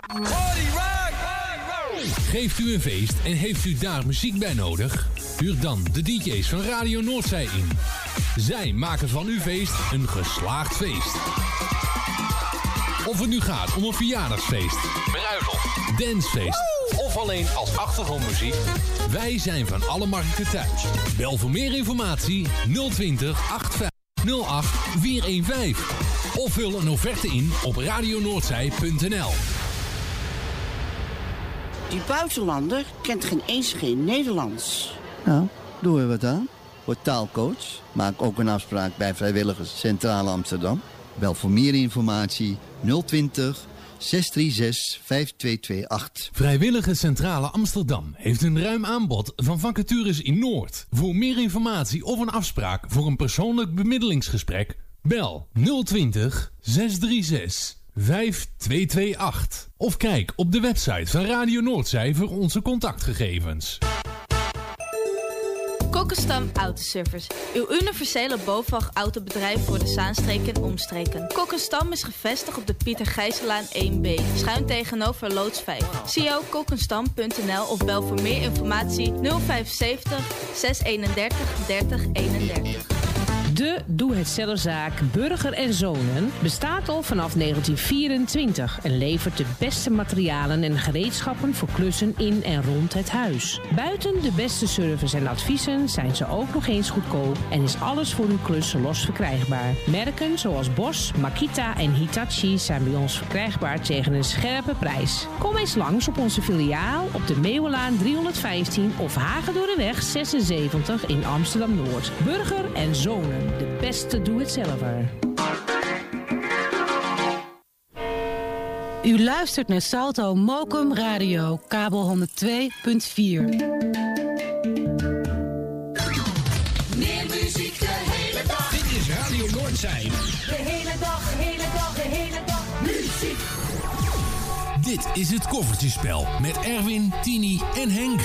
Geeft u een feest en heeft u daar muziek bij nodig? Huur dan de DJ's van Radio Noordzij in. Zij maken van uw feest een geslaagd feest. Of het nu gaat om een verjaardagsfeest, bruiloft, dancefeest of alleen als achtergrondmuziek. Wij zijn van alle markten thuis. Bel voor meer informatie 020 8508 415. Of vul een offerte in op radionoordzij.nl. Die buitenlander kent geen Nederlands. Nou, doen we wat aan. Word taalcoach. Maak ook een afspraak bij Vrijwilligers Centrale Amsterdam. Bel voor meer informatie 020 636 5228. Vrijwilligers Centrale Amsterdam heeft een ruim aanbod van vacatures in Noord. Voor meer informatie of een afspraak voor een persoonlijk bemiddelingsgesprek, bel 020 636 5228. Of kijk op de website van Radio Noordzij voor onze contactgegevens. Kokkenstam Autoservice. Uw universele BOVAG-autobedrijf voor de Zaanstreek en omstreken. Kokkenstam is gevestigd op de Pieter Gijsselaan 1B. Schuin tegenover loods 5. zie ook kokkenstam.nl of bel voor meer informatie 075 631 3031. De doe-het-zelfzaak Burger en Zonen bestaat al vanaf 1924 en levert de beste materialen en gereedschappen voor klussen in en rond het huis. Buiten de beste service en adviezen zijn ze ook nog eens goedkoop en is alles voor uw klus los verkrijgbaar. Merken zoals Bosch, Makita en Hitachi zijn bij ons verkrijgbaar tegen een scherpe prijs. Kom eens langs op onze filiaal op de Meeuwenlaan 315 of Hagedorreweg 76 in Amsterdam-Noord. Burger en Zonen. De beste doe-het-zelver. U luistert naar Salto Mokum Radio, kabel 102.4. Meer muziek de hele dag. Dit is Radio Noordzij. De hele dag, de hele dag, de hele dag. Muziek. Dit is het Koffertjespel met Erwin, Tini en Henk.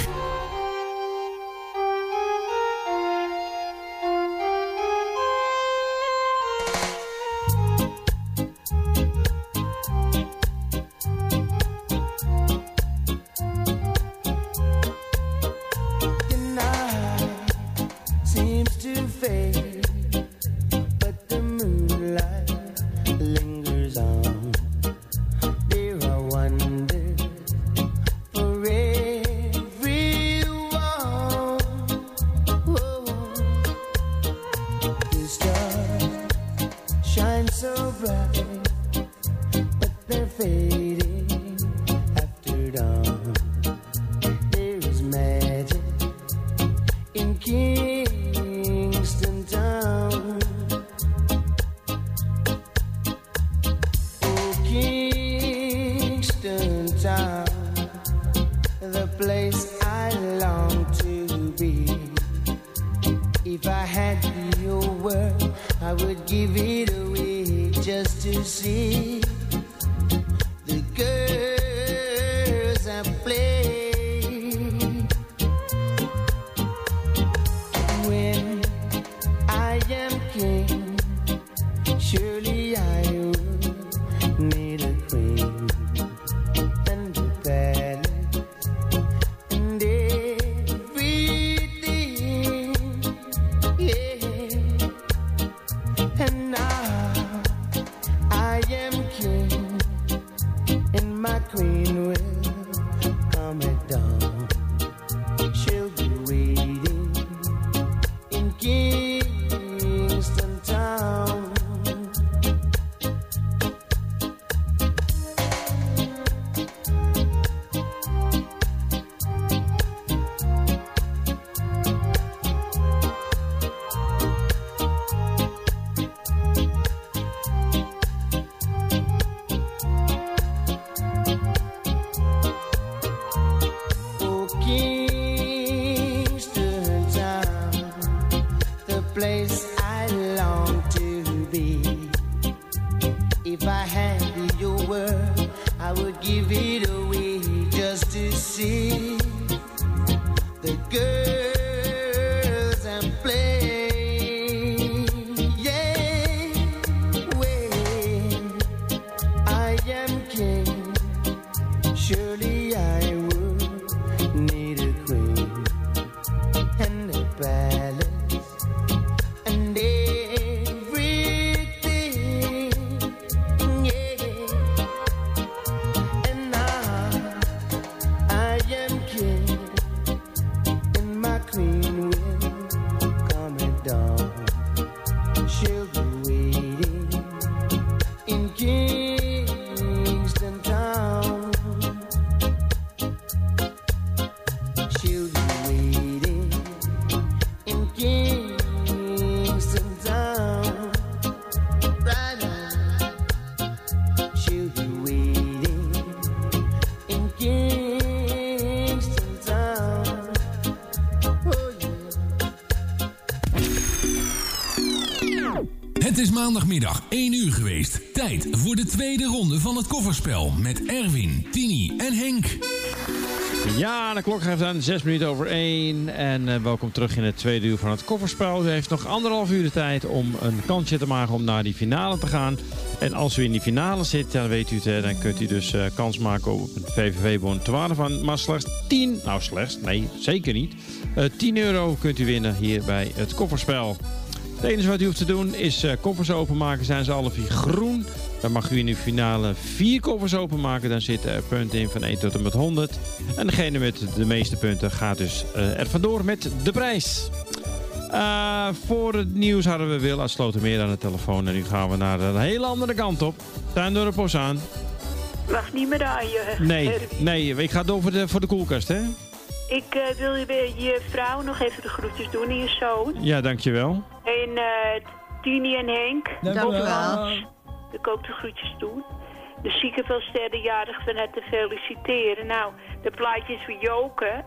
maandagmiddag 1 uur geweest. Tijd voor de tweede ronde van het kofferspel met Erwin, Tini en Henk. Ja, de klok geeft aan 6 minuten over 1. En welkom terug in het tweede uur van het kofferspel. U heeft nog 1,5 uur de tijd om een kansje te maken om naar die finale te gaan. En als u in die finale zit, dan weet u het, dan kunt u dus kans maken op een VVV-bon te waarde van maar slechts 10... Nou, slechts, nee, zeker niet. 10 euro kunt u winnen hier bij het kofferspel. Het enige wat u hoeft te doen is koffers openmaken. Zijn ze alle 4 groen? Dan mag u in de finale 4 koffers openmaken. Dan zitten er punten in van 1 tot en met 100. En degene met de meeste punten gaat dus er vandoor met de prijs. Voor het nieuws hadden we Wil uit Slotermeer aan de telefoon. En nu gaan we naar een hele andere kant op. Tuindorp Ozaan. Wacht niet meer aan je. Nee, ik ga door voor de koelkast, hè? Ik wil je vrouw nog even de groetjes doen en je zoon. Ja, dankjewel. En Tini en Henk. Dankjewel. Ik ook de groetjes doen. De zieke veel sterrenjarig van het te feliciteren. Nou, de plaatjes voor Joke.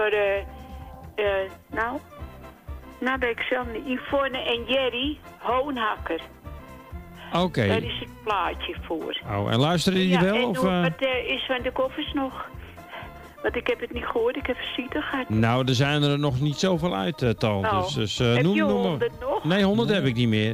Nou ben ik zelf niet. Yvonne en Jerry Hoonhakker. Oké. Daar is het plaatje voor. Oh, en luisteren jullie wel? En of, wat is van de koffers nog? Want ik heb het niet gehoord, ik heb visite gehad. Nou, er zijn er nog niet zoveel uit, Tal. Oh. Dus, heb noem je maar. 100 nog? Nee, 100 heb ik niet meer.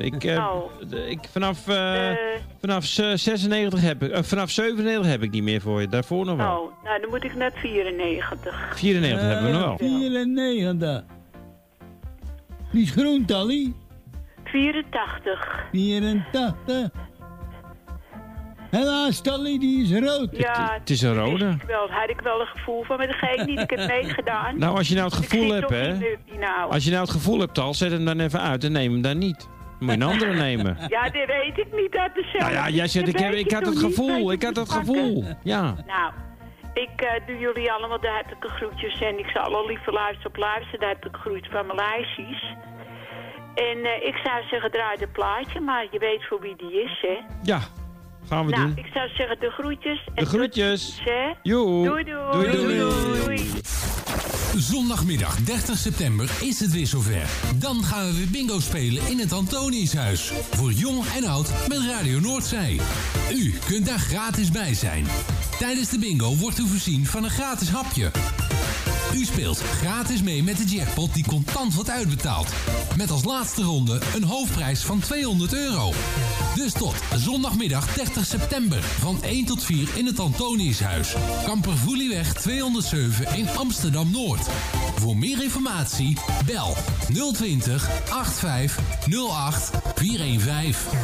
Vanaf 96 heb ik... vanaf 97 heb ik niet meer voor je. Daarvoor nog wel. Oh, nou dan moet ik naar 94. 94 hebben we nog wel. 94. Die is groen, Tally. 84. 84. Helaas, Tally, die is rood. Ja, het is een rode. Had ik wel een gevoel van, maar degene niet. Ik heb meegedaan. Nou, als je nou het gevoel hebt, hè. Als je nou het gevoel hebt, Tal, zet hem dan even uit en neem hem dan niet. Dan moet je een andere nemen. Ja, dat weet ik niet uit dezelfde. Nou ja, jij zegt, ik had het gevoel. Ik had het gevoel. Ja. Nou, ik doe jullie allemaal de hartelijke groetjes. En ik zal alle lieve luisteren op luisteren. De hartelijke groetjes van mijn lijstjes. En ik zou zeggen, draai de plaatje. Maar je weet voor wie die is, hè. Ja. Gaan we doen. Ik zou zeggen de groetjes. En de groetjes. Doei, doei. Doei. Zondagmiddag 30 september is het weer zover. Dan gaan we weer bingo spelen in het Antoniushuis. Voor jong en oud met Radio Noordzij. U kunt daar gratis bij zijn. Tijdens de bingo wordt u voorzien van een gratis hapje. U speelt gratis mee met de jackpot die contant wordt uitbetaald. Met als laatste ronde een hoofdprijs van €200. Dus tot zondagmiddag 30 september van 1 tot 4 in het Antoniushuis. Kampervoelieweg 207 in Amsterdam-Noord. Voor meer informatie bel 020 85 08 415.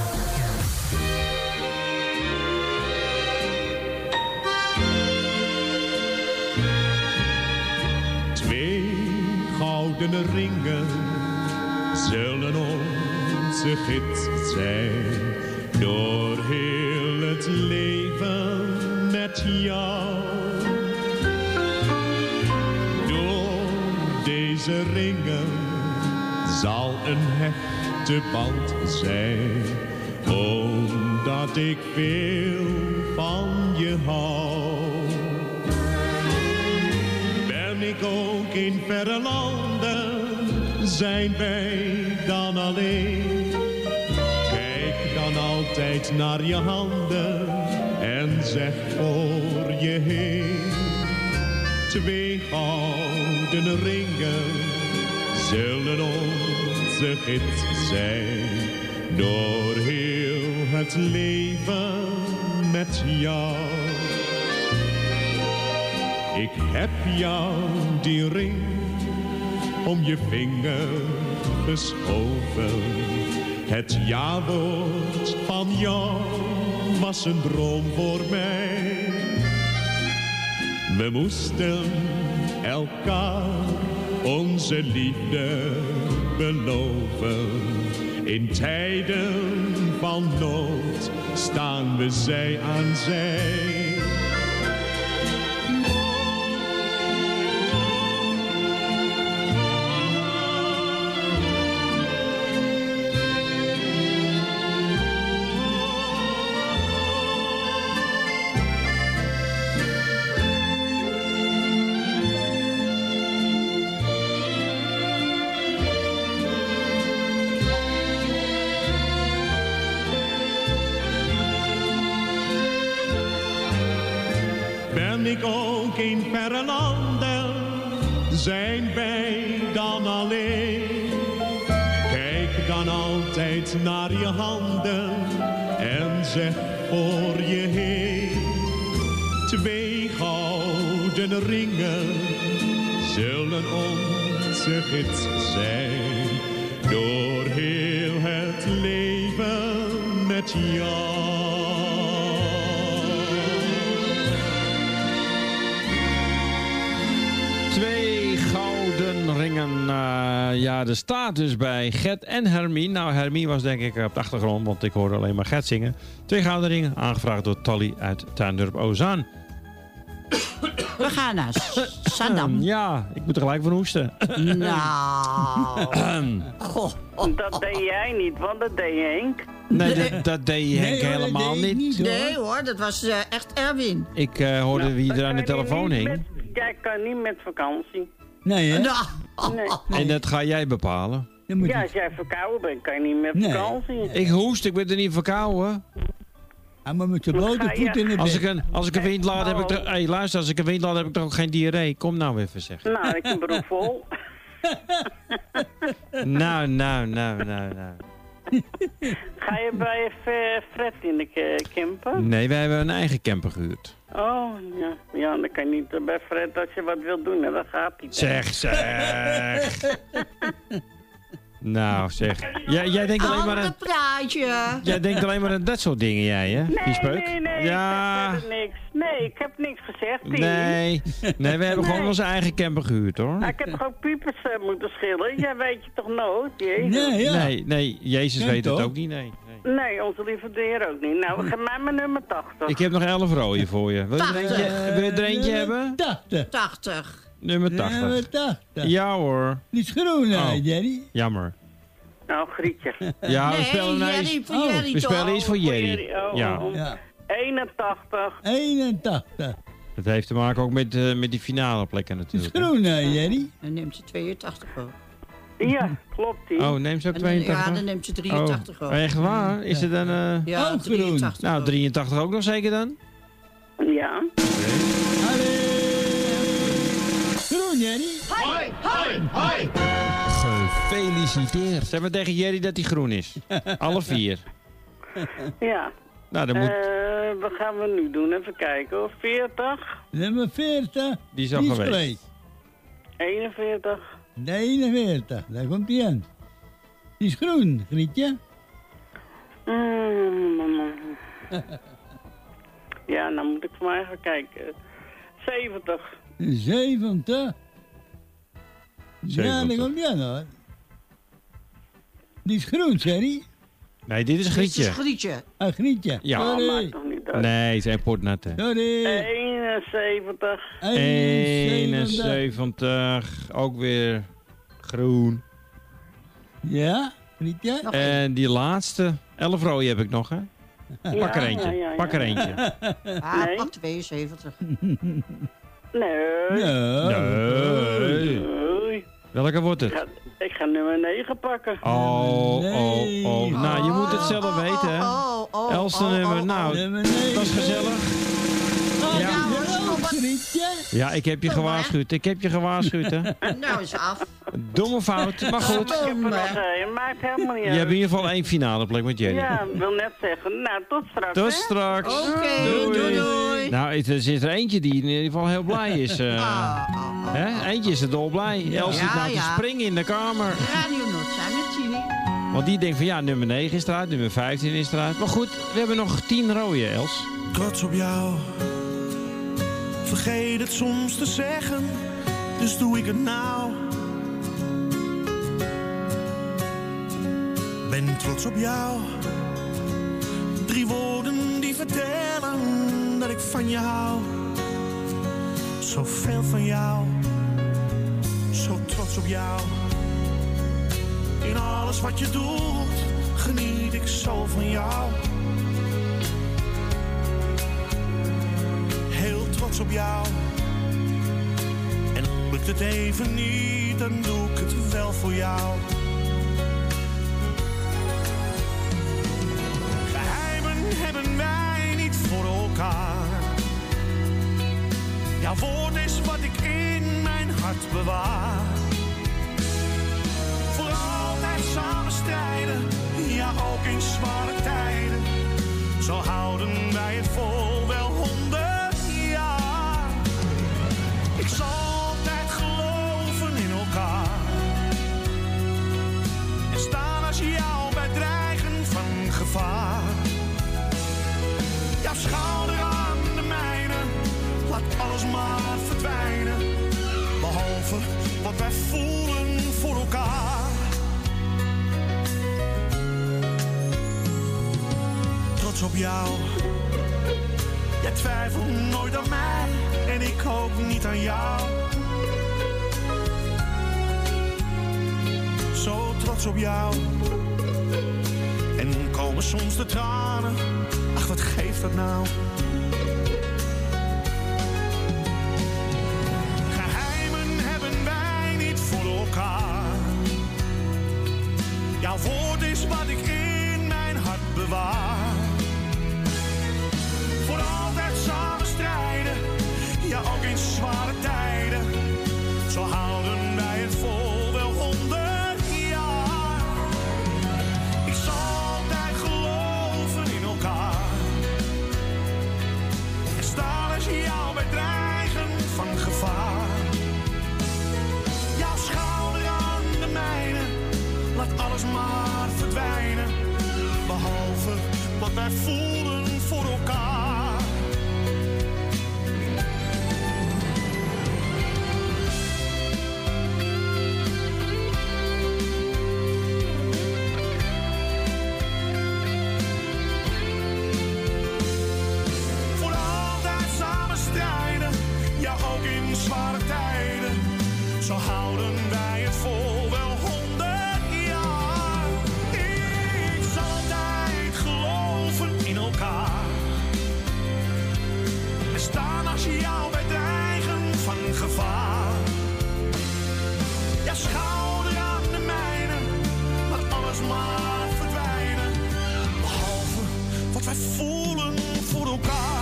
Gouden ringen zullen onze gids zijn. Door heel het leven met jou. Door deze ringen zal een hechte band zijn. Omdat ik veel van je hou. Ben ik ook in verre landen, zijn wij dan alleen. Kijk dan altijd naar je handen en zeg voor je heen. 2 gouden ringen zullen onze gids zijn. Door heel het leven met jou. Ik heb jou die ring om je vinger geschoven. Het ja-woord van jou was een droom voor mij. We moesten elkaar onze liefde beloven. In tijden van nood staan we zij aan zij. Ben ik ook in verre landen, zijn wij dan alleen. Kijk dan altijd naar je handen en zeg voor je heen. 2 gouden ringen zullen onze gids zijn. Door heel het leven met jou. 2 gouden ringen. Ja, er staat dus bij Gert en Hermien. Nou, Hermien was denk ik op de achtergrond, want ik hoorde alleen maar Gert zingen. 2 gouden ringen, aangevraagd door Tally uit Tuindorp Ozaan. We gaan naar Saddam. Ja, ik moet er gelijk van hoesten. Nou. Goh. Dat deed jij niet, want dat deed Henk. Nee, dat deed Henk helemaal niet. Nee hoor, dat was echt Erwin. Ik hoorde wie er aan de telefoon hing. Jij kan niet met vakantie. Nee, hè? Nee. En dat ga jij bepalen. Ja, als jij verkouden bent, kan je niet met vakantie. Ik hoest, ik ben er niet verkouden. Hij moet met zijn blote voet in de bed. Als ik een wind laat, heb ik toch... Hey, luister, als ik een wind laat, heb ik toch ook geen diarree? Kom nou even, zeg. Nou, ik heb een broek vol. Nou. Ga je bij Fred in de camper? Nee, wij hebben een eigen camper gehuurd. Oh, ja. Ja, dan kan je niet bij Fred als je wat wilt doen. En dat gaat niet. Zeg. Nou, zeg. Jij denkt alleen maar aan... praatje. Jij denkt alleen maar aan dat soort dingen, jij, hè? Die speuk. Nee, ja. ik heb niks. Nee, ik heb niks gezegd. Nee, we hebben gewoon onze eigen camper gehuurd, hoor. Ik heb toch ook piepers moeten schillen? Jij weet je toch nooit, Jezus? Nee, Jezus weet het ook niet, nee. Nee, onze lieve deer ook niet. Nou, we gaan maar mijn nummer 80. Ik heb nog 11 rode voor je. Wil je er eentje hebben? 80. Nummer 80. Ja hoor. Die is groen, Jerry. Jammer. Nou, Grietje. Ja, we spelen Jerry, we spelen iets voor Jerry. Ja. 81. Dat heeft te maken ook met die finale plekken natuurlijk. Die is groen, Jerry. Dan neemt ze 82 ook. Ja, klopt die. Oh, neemt ze ook 82? Ja, dan neemt ze 83 ook. Echt waar? Is het dan... ja, 83 Nou, 83 ook nog zeker dan? Ja. Groen, Jerry. Hoi. Gefeliciteerd. Zeg maar tegen Jerry dat hij groen is. Alle 4. Ja. Nou, dan moet... Wat gaan we nu doen? Even kijken hoor. 40. Nummer 40. Die is al geweest. 41. De 41. Daar komt hij aan. Die is groen, Grietje. Ja, nou moet ik voor mij even kijken. 70. 70. Ja, daar komt hij aan hoor. Die is groen, Jerry. Nee, dit is Grietje. Dit is Grietje. Grietje. Ja. Maakt toch niet uit. Nee, zijn potnatte. Sorry. 71. Ook weer groen. Ja, Grietje. En die laatste, 11 rode heb ik nog, hè? Pak er eentje. Ja. Pak er eentje. Nee. Pak 72. Nee. Welke wordt het? Ik ga nummer 9 pakken. Oh. Nou, je moet het zelf weten, hè? Elste nummer. Nou, dat is gezellig. Ja, ik heb je gewaarschuwd. Hè? Nou is af. Domme fout, maar goed. Maakt helemaal niet uit. Je hebt in ieder geval 1 finale plek met Jerry. Ja, ik wil net zeggen. Nou, tot straks. Tot straks. Oké, doei. Nou, er zit er eentje die in ieder geval heel blij is. Hè? Eentje is er dolblij. Els zit nou te springen in de kamer. Radio Noordzij met Tini. Want die denkt van ja, nummer 9 is eruit, nummer 15 is eruit. Maar goed, we hebben nog 10 rode, Els. Trots op jou. Vergeet het soms te zeggen, dus doe ik het nou. Ben trots op jou. 3 woorden die vertellen dat ik van je hou. Zoveel van jou. Zo trots op jou. In alles wat je doet, geniet ik zo van jou. Heel trots op jou. En lukt het even niet, dan doe ik het wel voor jou. Geheimen hebben wij niet voor elkaar. Jouw woord is wat ik in mijn hart bewaar. Voor altijd samen strijden, ja ook in zware tijden. Zo houden wij het vol wel 100 jaar. Ik zal altijd geloven in elkaar. En staan als jou bij dreigen van gevaar. Jouw schouder aan de mijne, laat alles maar verdwijnen. Behalve wat wij voelen voor elkaar. Trots op jou. Jij twijfelt nooit aan mij en ik ook niet aan jou. Zo trots op jou. En komen soms de tranen. Ach, wat geeft dat nou? Geheimen hebben wij niet voor elkaar. Jouw woord is wat ik in mijn hart bewaar. Voor altijd samen strijden, ja ook in zware tijden. Zo houden wij het vol wel 100 jaar. Ik zal altijd geloven in elkaar. En staan als jou bij dreigen van gevaar. Jouw schouder aan de mijne, laat alles maar verdwijnen. Behalve wat wij voelen voor elkaar. Voor altijd samen strijden, ja ook in zware tijden. Zo houden wij het vol wel 100 jaar. Ik zal altijd geloven in elkaar. En staan als je jou bij dreigen van gevaar. Ja, schouder aan de mijne, laat alles maar verdwijnen. Behalve wat wij voelen voor elkaar.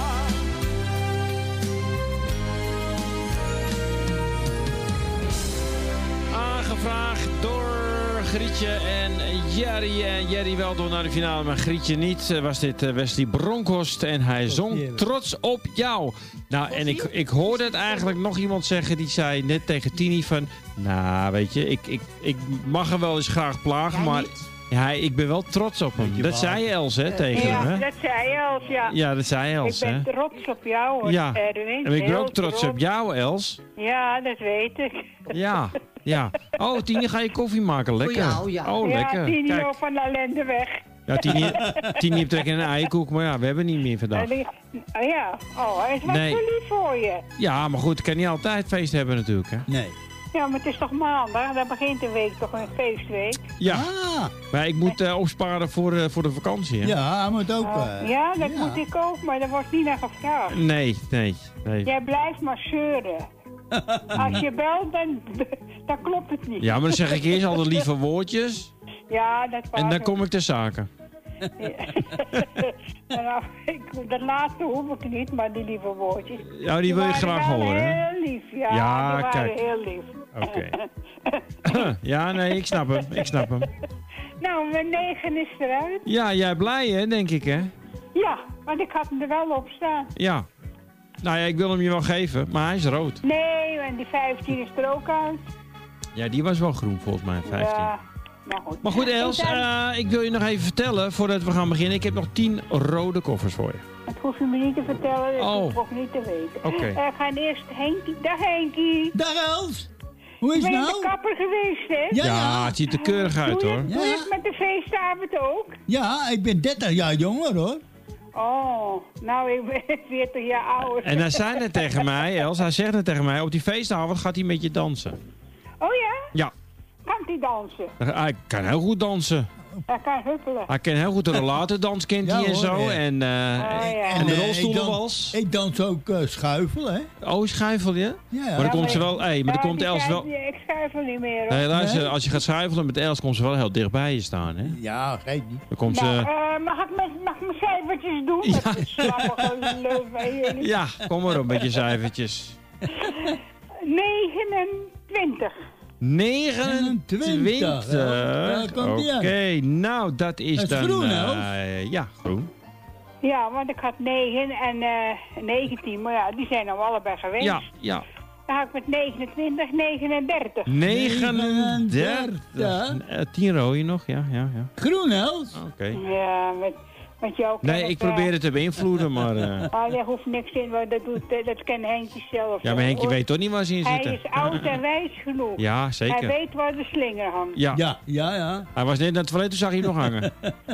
Aangevraagd door Grietje en Jerry. Jerry wel door naar de finale, maar Grietje niet. Was dit Wesley Bronkhorst en hij zong Trots op jou. Nou, en ik hoorde het eigenlijk nog iemand zeggen, die zei net tegen Tini van... Nou, weet je, ik mag er wel eens graag plagen, maar... Ja, ik ben wel trots op hem. Dat zei Els, hè, tegen hem, hè? Ja, dat zei Els, ja. Ja, dat zei Els, hè? Ik ben trots op jou, hoor, ja. Erwin. En ik ben ook trots op jou, Els. Ja, dat weet ik. Ja, ja. Oh, Tini, ga je koffie maken? Lekker. Voor jou, ja. Oh, lekker. Ja, Tini Kijk. loopt van de ellende weg. Ja, Tini heeft trek in een eierkoek, maar ja, we hebben niet meer vandaag. Ja, oh, hij is wat Nee. zo lief voor je. Ja, maar goed, ik kan niet altijd feest hebben natuurlijk, hè? Nee. Ja, maar het is toch maandag? Dan begint de week toch een feestweek? Ja, maar ik moet opsparen voor de vakantie, hè? Ja, moet ook. Ja, dat moet ik ook, maar daar wordt niet naar gevraagd. Nee. Jij blijft maar zeuren. Als je belt, dan klopt het niet. Ja, maar dan zeg ik eerst al de lieve woordjes. Ja, dat was En dan kom ik ter zake. Nou, dat laatste hoef ik niet, maar die lieve woordjes. Ja, die wil je graag horen, hè? Heel lief, ja. Ja, die waren kijk. heel lief. Oké. Ja, nee, ik snap hem. Nou, mijn 9 is eruit. Ja, jij blij, hè, denk ik, hè? Ja, want ik had hem er wel op staan. Ja. Nou ja, ik wil hem je wel geven, maar hij is rood. Nee, en die 15 is er ook uit. Ja, die was wel groen volgens mij, 15. Ja, nou goed. Maar goed, Els, ik wil je nog even vertellen, voordat we gaan beginnen. Ik heb nog 10 rode koffers voor je. Dat hoef je me niet te vertellen, dat hoef ik ook niet te weten. Oké. We gaan eerst Henkie. Dag Henkie. Dag Els. Hoe is het ben je nou? de kapper geweest, hè? Ja, het ziet er keurig uit, hoor. Doe je het met de feestavond ook? Ja, ik ben 30 jaar jonger, hoor. Oh, nou, ik ben 40 jaar ouder. En hij zei net tegen mij, Els, hij zegt net tegen mij, op die feestavond gaat hij met je dansen. Oh ja? Ja. Kan hij dansen? Hij kan heel goed dansen. Hij kan huppelen. Hij kan heel goed de rollatourdans, kent hij en zo. Ja. En de rolstoelenwals. Ik dans ook schuifel, hè? Oh, schuifel je? Ja. Maar dan komt ze wel... Hey, maar dan komt Els wel... Ik schuifel niet meer, hoor. Hey, luister, als je gaat schuifelen met Els, komt ze wel heel dicht bij je staan, hè? Ja, geef niet. Dan komt Nou, ze... mag ik mijn cijfertjes doen? Ja. Met de slappige leuf bij jullie? Ja, kom maar op met je cijfertjes. 29. 29. Daar komt hij Oké, nou dat is Dat is dan... groen, Els? Ja, groen. Ja, want ik had 9 en 19, maar ja, die zijn nou allebei geweest. Ja. Dan had ik met 29, 39. 39. 10 rode nog, ja. Groen, Els? Oké. Ja, met jou kan Nee, ik probeer het te beïnvloeden, maar... daar hoeft niks in, want dat kan Henkje zelf. Ja, maar Henkje weet toch niet waar ze in zitten? Hij is oud en wijs genoeg. Ja, zeker. Hij weet waar de slinger hangt. Ja. Hij was net naar het toilet, toen zag je hem nog hangen.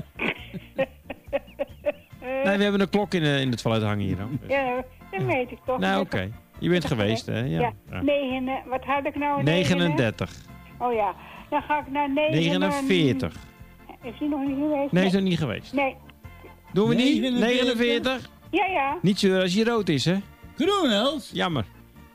Nee, we hebben een klok in het toilet hangen hier. Hoor. Ja, dat weet ik toch. Nou, oké. Je bent geweest, hè? Ja. 9, wat had ik nou? 39. Oh ja, dan ga ik naar 49. Is hij nog niet geweest? Nee, is nog niet geweest. Nee. Doen we niet? 49? Ja. Niet zeuren als hij rood is, hè? Groen, Els? Jammer.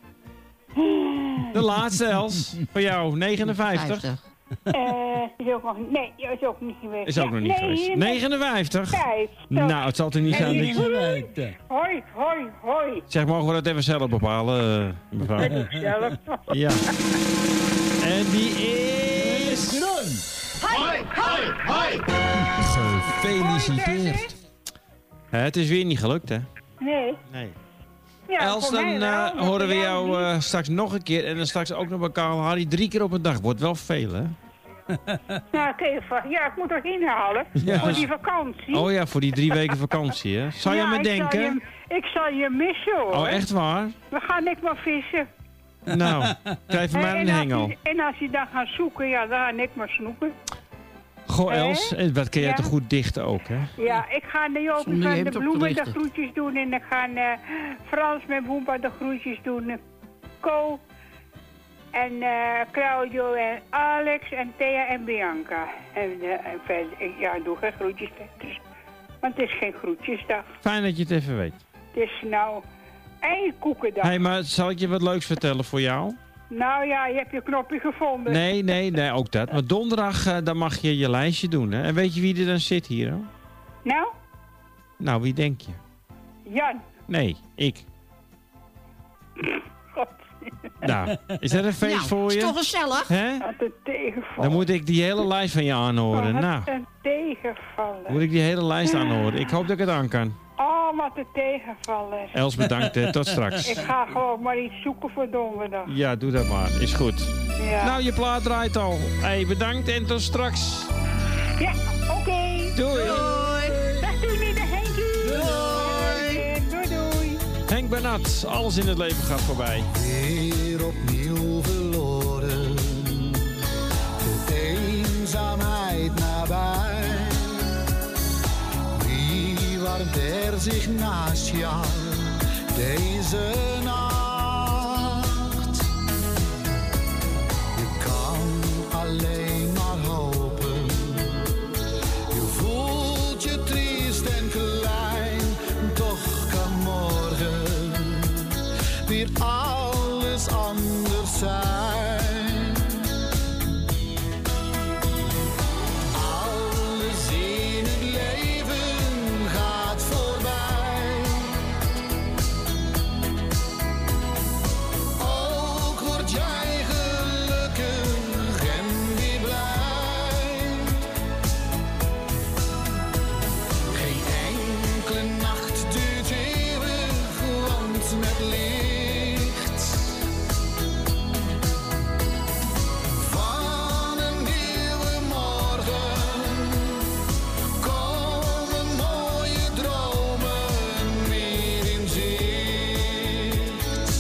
De laatste, Els. Voor jou, 59. Is ook nog, nee, is ook niet geweest. Is ook nog niet geweest. 59? 5. Nou, het zal er niet zijn. Hoi. Zeg, mogen we dat even zelf bepalen, mevrouw? Zelf. Ja. En die is... Groen. Hoi. Gefeliciteerd. Het is weer niet gelukt, hè? Nee. Ja, Els, dan horen we jou straks nog een keer. En dan straks ook nog bij Karl Harry 3 keer op een dag. Wordt wel veel, hè? Nou, ja, ik moet toch inhalen. Ja. Voor die vakantie. Oh ja, voor die 3 weken vakantie, hè? Zou je me denken? Ik zal je missen, hoor. Oh, echt waar? We gaan niet maar vissen. Nou, krijg van mij een hengel. En als je dan gaat zoeken, ja, dan ga ik maar snoeken. Goh, Els, wat kun jij toch goed dichten ook, hè? Ja, ik ga de Jopie van de bloemen de groetjes doen. En dan gaan Frans met Boempa de groetjes doen. Co en Claudio en Alex en Thea en Bianca. En verder, ik doe geen groetjes. Want het is geen groetjesdag. Fijn dat je het even weet. Het is nou eierkoekendag. Hé, maar zal ik je wat leuks vertellen voor jou? Nou ja, je hebt je knopje gevonden. Nee, ook dat. Maar donderdag, dan mag je je lijstje doen, hè? En weet je wie er dan zit hier, hoor? Nou? Nou, wie denk je? Jan. Nee, ik. God. Nou, is dat een feest voor je? Is toch gezellig? Hè? Wat een tegenvaller. Dan moet ik die hele lijst van je aanhoren. Wat een tegenvaller. Moet ik die hele lijst aanhoren. Ik hoop dat ik het aan kan. Oh, wat een tegenvaller. Els, bedankt, hè. Tot straks. Ik ga gewoon maar iets zoeken voor donderdag. Ja, doe dat maar. Is goed. Ja. Nou, je plaat draait al. Hey, bedankt en tot straks. Ja, oké. Doei. Dag doei, de Henkie. Doei. Henk Bernat, alles in het leven gaat voorbij. Weer opnieuw verloren, de eenzaamheid nabij. Wie warmt er zich naast jou deze nacht? Je kan alleen maar hopen. Je voelt je triest en klein, toch kan morgen weer alles anders zijn. Alles in het leven gaat voorbij. Ook word jij gelukkig en weer blij. Geen enkele nacht duurt eeuwig, want met licht van een nieuwe morgen komen mooie dromen weer in zicht.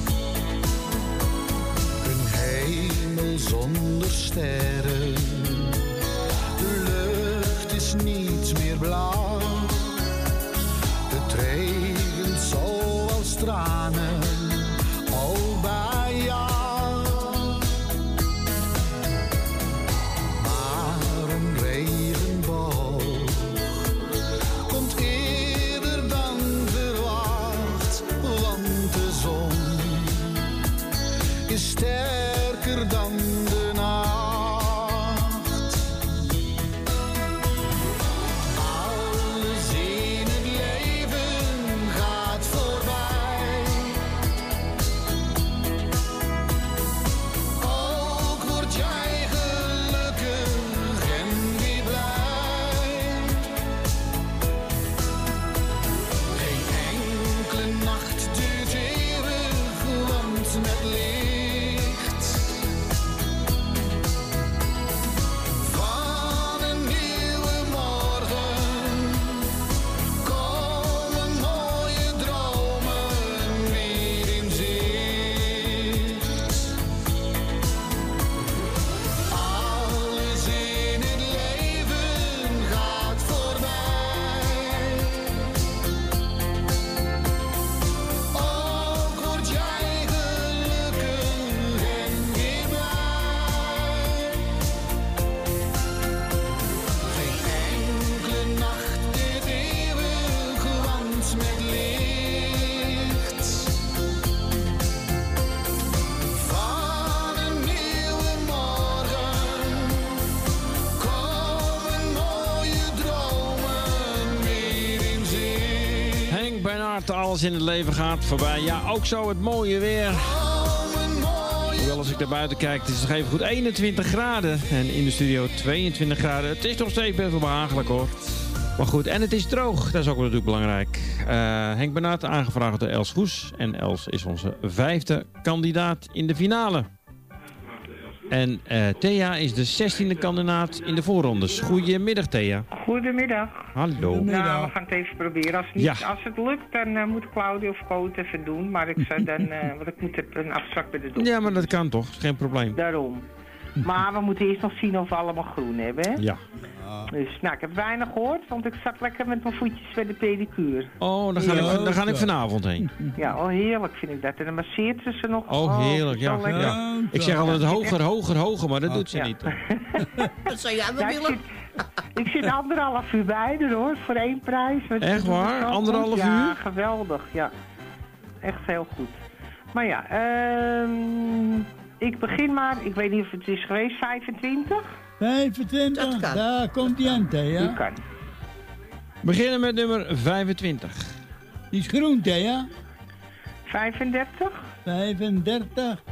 Een hemel zonder sterren, de lucht is niet meer blauw. Het regent zoals tranen, ook bij jou. Maar een regenboog komt eerder dan verwacht, want de zon is sterker dan de nacht. gaat, alles in het leven gaat voorbij. Ja, ook zo het mooie weer. Hoewel als ik naar buiten kijk, het is nog even goed 21 graden. En in de studio 22 graden. Het is nog steeds best wel behagelijk hoor. Maar goed, en het is droog. Dat is ook wel natuurlijk belangrijk. Henk Bernard, aangevraagd door Els Goes. En Els is onze 5e kandidaat in de finale. En Thea is de 16e kandidaat in de voorrondes. Goedemiddag, Thea. Goedemiddag. Hallo. Nou, we gaan het even proberen. Als het lukt, dan moet Claudia of Ko het even doen. Maar ik zou dan, want ik moet het een afspraak bij de dokter. Ja, maar dat kan toch? Geen probleem. Daarom. Maar we moeten eerst nog zien of we allemaal groen hebben, hè? Ja. Dus, nou, ik heb weinig gehoord, want ik zat lekker met mijn voetjes bij de pedicure. Oh, daar ga ik vanavond heen. Ja, oh, heerlijk vind ik dat. En dan masseert ze nog. Oh, heerlijk, ja. Ik zeg altijd hoger, maar dat doet ze niet. Dat zou jij wel willen. Ik zit 1,5 uur bij er, hoor, voor 1 prijs. Echt waar? 1,5 uur? Ja, geweldig, ja. Echt heel goed. Maar ja, ik begin maar, ik weet niet of het is geweest, 25? 25, daar komt die aan, Thea. Die kan. Beginnen met nummer 25. Die is groen, Thea. 35? 35.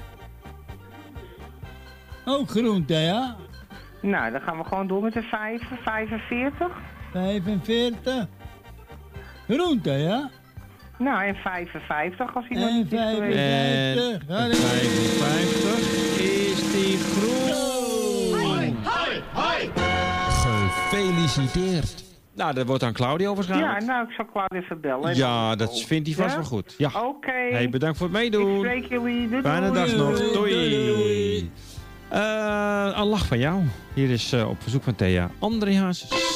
Ook groen, Thea. Nou, dan gaan we gewoon door met de 45. 45. Groen, Thea. Nou, en 55 als iemand niet is geweest. En 55 is die groen. Hoi. Gefeliciteerd. Nou, dat wordt aan Claudio waarschijnlijk. Ja, nou, ik zal Claudia even bellen. Ja, dat vindt hij vast wel goed. Ja. Oké. Hey, bedankt voor het meedoen. Ik spreek jullie. Doei. Fijne dag nog. Doei. Een lach van jou. Hier is op verzoek van Thea André Hazes.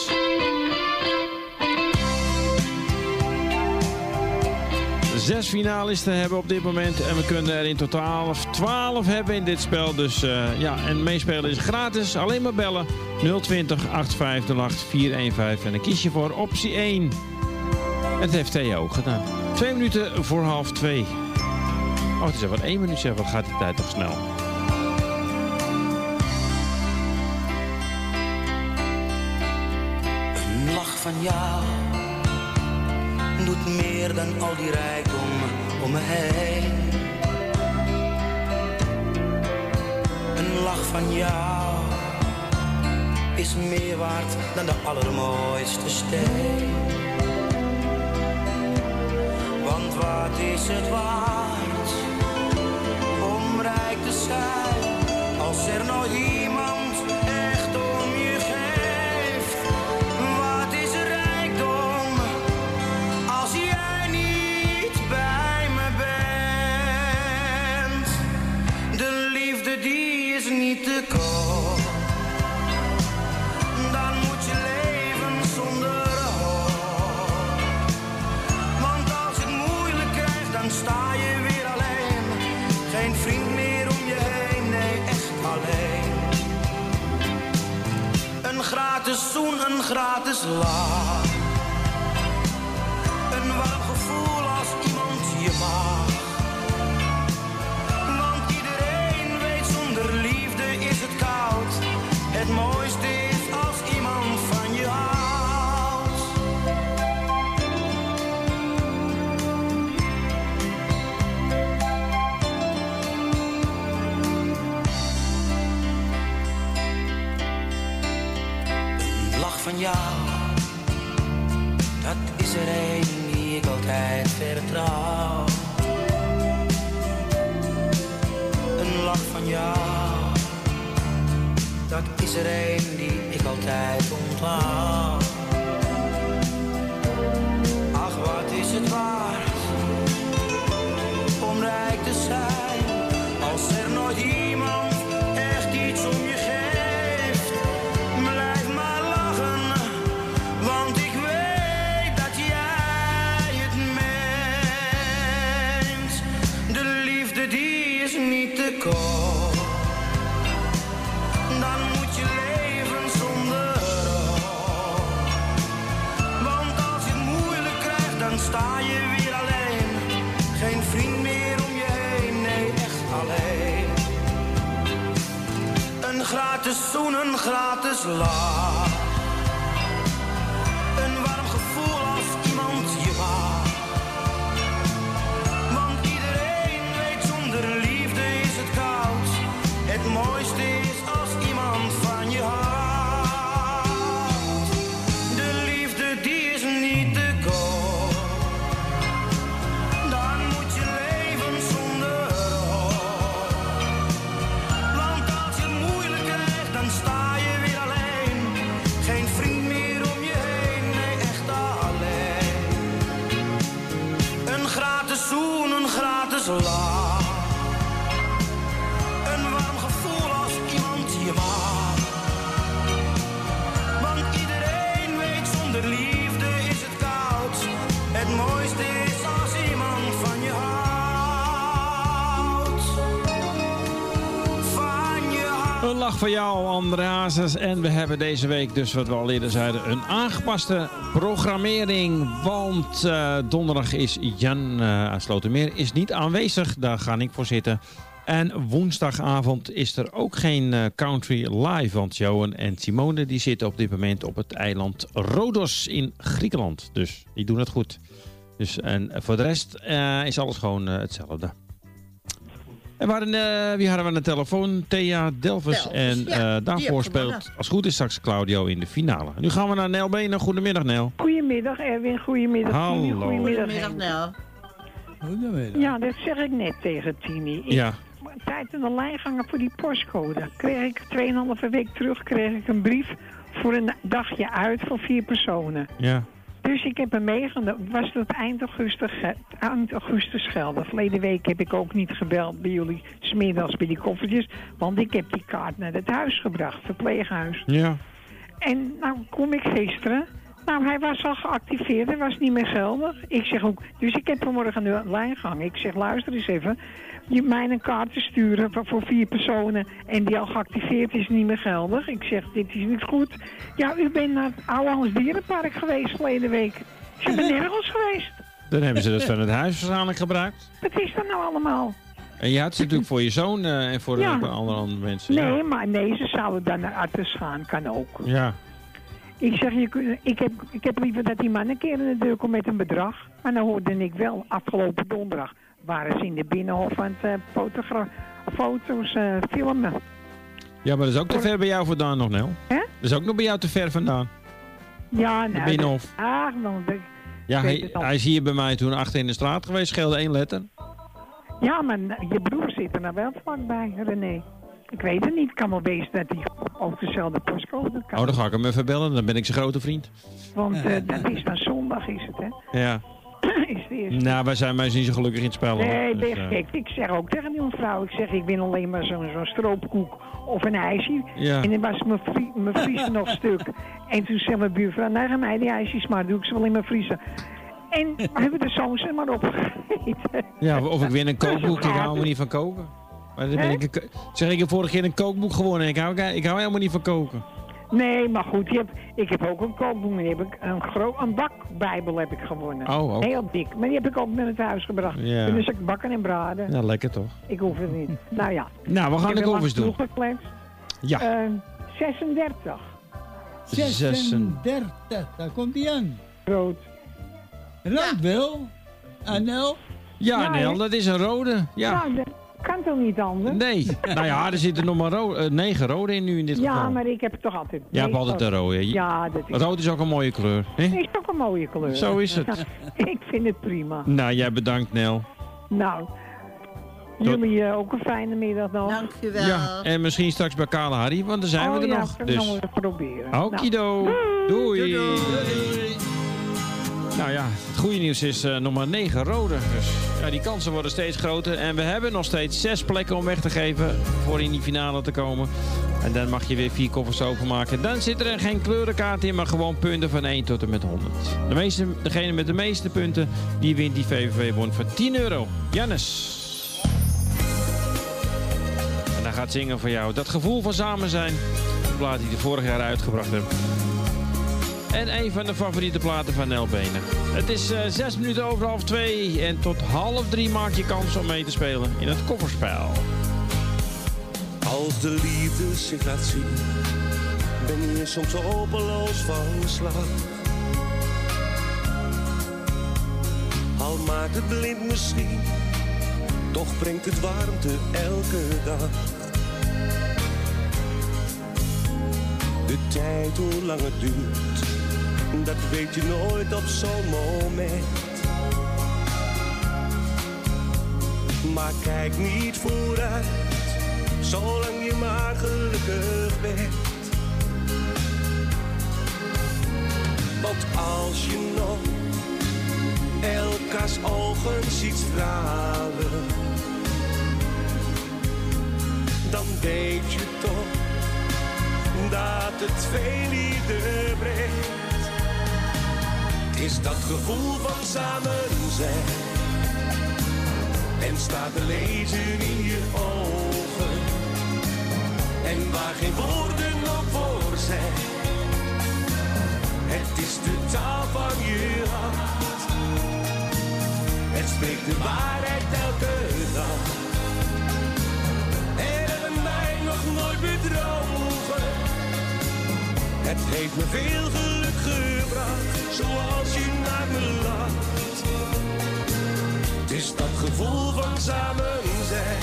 Zes finalisten hebben op dit moment. En we kunnen er in totaal 12 hebben in dit spel. Dus ja, en meespelen is gratis. Alleen maar bellen. 020 850 415. En dan kies je voor optie 1. Het heeft Thea ook gedaan. 2 minuten voor 1:30. Oh, het is even 1 minuut. Zeg, wat gaat die tijd toch snel. Een lach van jou doet meer dan al die rijkdom om me heen. Een lach van jou is meer waard dan de allermooiste steen. Want wat is het waard om rijk te zijn als er nooit iemand echt om je geeft? Wat is rijkdom als jij niet bij me bent? De liefde die is niet te koop. Dan moet je leven zonder hoop. Want als het moeilijk krijgt, dan sta je weer alleen. Geen vriend meer om je heen, nee, echt alleen. Een gratis zoen, een gratis lach. Een warm gevoel als iemand je mag. Want iedereen weet, zonder liefde is het koud. Het mooiste is als iemand van je houdt. Een lach van jou, dat is er een die ik altijd vertrouw. Een lach van jou, dat is er een die ik altijd onthoud. Ach, wat is het waard om rijk te zijn als er nooit iemand echt iets om je geeft? Blijf maar lachen, want ik weet dat jij het meent. De liefde die is niet te koop. Dan moet je leven zonder hoop. Want als je het moeilijk krijgt, dan sta je weer alleen. Geen vriend meer om je heen, nee, echt alleen. Een gratis zoen, een gratis lach. Een warm gevoel als iemand je mag. Glimlach van jou, André Hazes. En we hebben deze week dus, wat we al eerder zeiden, een aangepaste programmering. Want donderdag is Jan Slotermeer is niet aanwezig. Daar ga ik voor zitten. En woensdagavond is er ook geen country live. Want Johan en Simone die zitten op dit moment op het eiland Rhodos in Griekenland. Dus die doen het goed. Dus, en voor de rest is alles gewoon hetzelfde. En wie hadden we aan de telefoon? Thea Delves. En daarvoor speelt, als het goed is, straks Claudio in de finale. Nu gaan we naar Nel Benen. Goedemiddag, Nel. Goedemiddag, Erwin. Goedemiddag, Tini. Hallo. Goedemiddag, Nel. Goedemiddag. Ja, dat zeg ik net tegen Tini. Ja. Tijd in de lijn gangen voor die postcode. Kreeg ik 2,5 week terug een brief voor een dagje uit voor 4 personen. Ja. Dus ik heb hem meegenomen. Het was tot eind augustus gelden. Verleden week heb ik ook niet gebeld bij jullie 's middags bij die koffertjes. Want ik heb die kaart naar het huis gebracht, verpleeghuis. Ja. En nou kom ik gisteren. Nou, hij was al geactiveerd, hij was niet meer geldig. Ik zeg ook, dus ik heb vanmorgen de lijn gehangen. Ik zeg, luister eens even. Je mij een kaart te sturen voor 4 personen en die al geactiveerd is niet meer geldig. Ik zeg, dit is niet goed. Ja, u bent naar het Ouwehands Dierenpark geweest verleden week. Ik ben nergens geweest. Dan hebben ze dat van het huis waarschijnlijk gebruikt. Wat is dat nou allemaal? En je had ze natuurlijk voor je zoon en voor de andere mensen. Nee, ja. maar nee, ze zouden dan naar Artes gaan, kan ook. Ja. Ik zeg, ik heb liever dat die man een keer in de deur komt met een bedrag. Maar dan hoorde ik wel, afgelopen donderdag waren ze in de Binnenhof aan het foto's filmen. Ja, maar dat is ook te ver bij jou vandaan nog, Nel. Hè? Dat is ook nog bij jou te ver vandaan. Ja, nou. De Binnenhof. Ja, hij is hier bij mij toen achter in de straat geweest, scheelde 1 letter. Ja, maar je broer zit er nou wel vlakbij, René. Ik weet het niet. Het kan wel wezen dat hij ook dezelfde postcode kan. Oh, dan ga ik hem even bellen. Dan ben ik zijn grote vriend. Want dat is dan zondag, is het, hè? Ja. Is de eerste. Nou, wij zijn niet zo gelukkig in het spel. Nee, dus, ben je gek. Ik zeg ook tegen die mevrouw, ik ben alleen maar zo'n stroopkoek of een ijsje. Ja. En dan was mijn vriezer nog stuk. En toen zei mijn buurvrouw, nou ga mij die ijsjes maar, doe ik ze wel in mijn vriezer. En we hebben de zoons er maar opgegeten. Ja, of ik win een kookboek, ik hou me niet van koken. Maar dan ben ik ik heb vorige keer een kookboek gewonnen en ik hou helemaal niet van koken. Nee, maar goed, ik heb ook een kookboek. Die heb ik een bakbijbel heb ik gewonnen. Oh, ook. Heel dik. Maar die heb ik ook naar het huis gebracht. Ja. Dus ik bakken en braden. Ja, lekker toch? Ik hoef het niet. Nou ja. Nou, we gaan de koffers doen. Ja. 36. 36, daar komt hij aan. Rood. Rood wil? Nel? Ja, Nel, dat is een rode. Ja. Nou, dat kan toch niet anders? Nee. Nou ja, er zitten nog maar 9 rode in nu in dit geval. Ja, maar ik heb toch altijd... Je hebt altijd een rode. Ja, dat is... Rood is ook een mooie kleur. Hè? Is ook een mooie kleur. Zo is het. Ik vind het prima. Nou, jij bedankt, Nel. Nou, jullie ook een fijne middag nog. Dankjewel. Ja, en misschien straks bij Kale Harry, want dan zijn we er nog. Ja, dus. gaan we proberen. Okido. Nou. Doei. Doei. Nou ja, het goede nieuws is nog maar 9 rode. Dus ja, die kansen worden steeds groter. En we hebben nog steeds 6 plekken om weg te geven voor in die finale te komen. En dan mag je weer 4 koffers openmaken. Dan zit er geen kleurenkaart in, maar gewoon punten van 1 tot en met 100. Degene met de meeste punten, die wint die VVV-bon van €10. Jannes. En hij gaat zingen voor jou. Dat gevoel van samen zijn. De plaat die hij vorig jaar uitgebracht heeft. En een van de favoriete platen van Nel Benen. Het is 6 minuten over 2:30. En tot 2:30 maak je kans om mee te spelen in het kofferspel. Als de liefde zich laat zien, ben je soms hopeloos van slag. Al maakt het blind misschien, toch brengt het warmte elke dag. De tijd, hoe lang het duurt, dat weet je nooit op zo'n moment. Maar kijk niet vooruit, zolang je maar gelukkig bent. Want als je nog elkaars ogen ziet stralen, dan weet je toch dat het veel liefde brengt. Het is dat gevoel van samen zijn en staat te lezen in je ogen. En waar waarheid elke dag. En hebben mij nog nooit bedrogen. Het heeft me veel geluk gebracht, zoals je naar me lacht. Het is dat gevoel van samen zijn.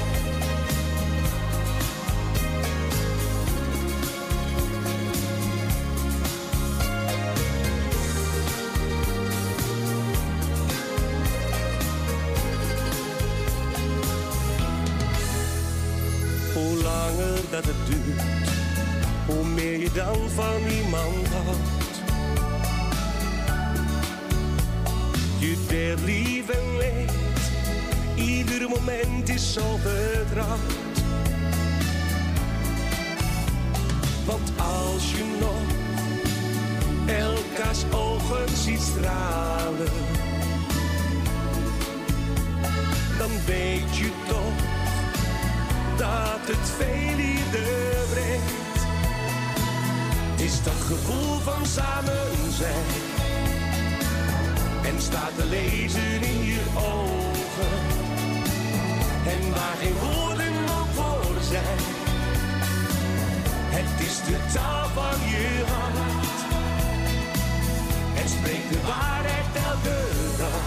Hoe langer dat het duurt, hoe meer je dan van iemand houdt. Je deelt lief en leed, ieder moment is zo vertrouwd. Want als je nog elkaars ogen ziet stralen, dan weet je toch dat het veel liefde brengt. Het is dat gevoel van samen zijn. En staat te lezen in je ogen. En waar geen woorden ook voor zijn. Het is de taal van je hart. En spreekt de waarheid elke dag.